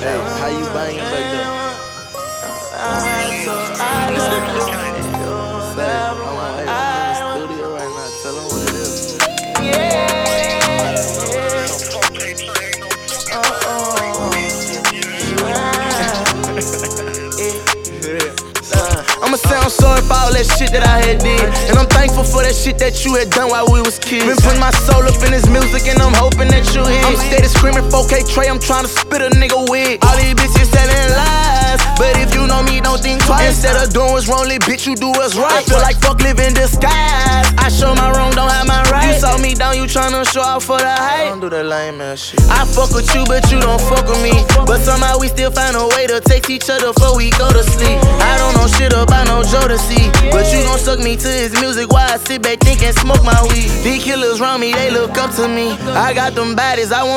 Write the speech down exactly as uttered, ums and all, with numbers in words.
Hey, how you buying back there? Say, I'm, hey, I'm in the studio right now. Tell them what it is. I'ma say I'm sorry for all that shit that I had did, and I'm thankful for that shit that you had done while we was kids. Been putting my soul up in this music and I'm hoping that you hear. I'm steady screaming four K Trey, I'm trying to spit a nigga wig. All these bitches telling lies, but if you know me, don't think twice. Instead of doing what's wrong, little bitch, you do what's right. I feel like fuck live in disguise. I show my wrong, don't have my right. You saw me down, you tryna show off for the hype. Don't do that lame ass shit. I fuck with you, but you don't fuck with me. But somehow we still find a way to text each other before we go to sleep. I don't know shit about no Jodeci, but you gon' suck me to his music while I sit back think and smoke my weed. These killers around me, they look up to me. I got them bodies, I want